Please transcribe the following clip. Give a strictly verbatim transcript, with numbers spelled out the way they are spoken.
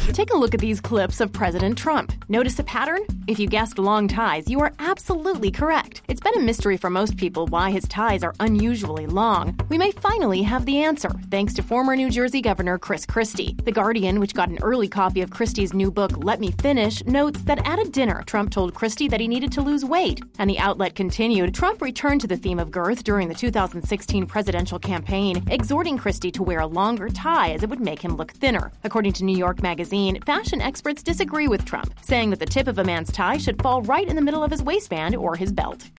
Take a look at these clips of President Trump. Notice a pattern? If you guessed long ties, you are absolutely correct. It's been a mystery for most people why his ties are unusually long. We may finally have the answer, thanks to former New Jersey Governor Chris Christie. The Guardian, which got an early copy of Christie's new book, Let Me Finish, notes that at a dinner, Trump told Christie that he needed to lose weight. And the outlet continued, Trump returned to the theme of girth during the two thousand sixteen presidential campaign, exhorting Christie to wear a longer tie as it would make him look thinner. According to New York Magazine, fashion experts disagree with Trump, saying that the tip of a man's tie should fall right in the middle of his waistband or his belt.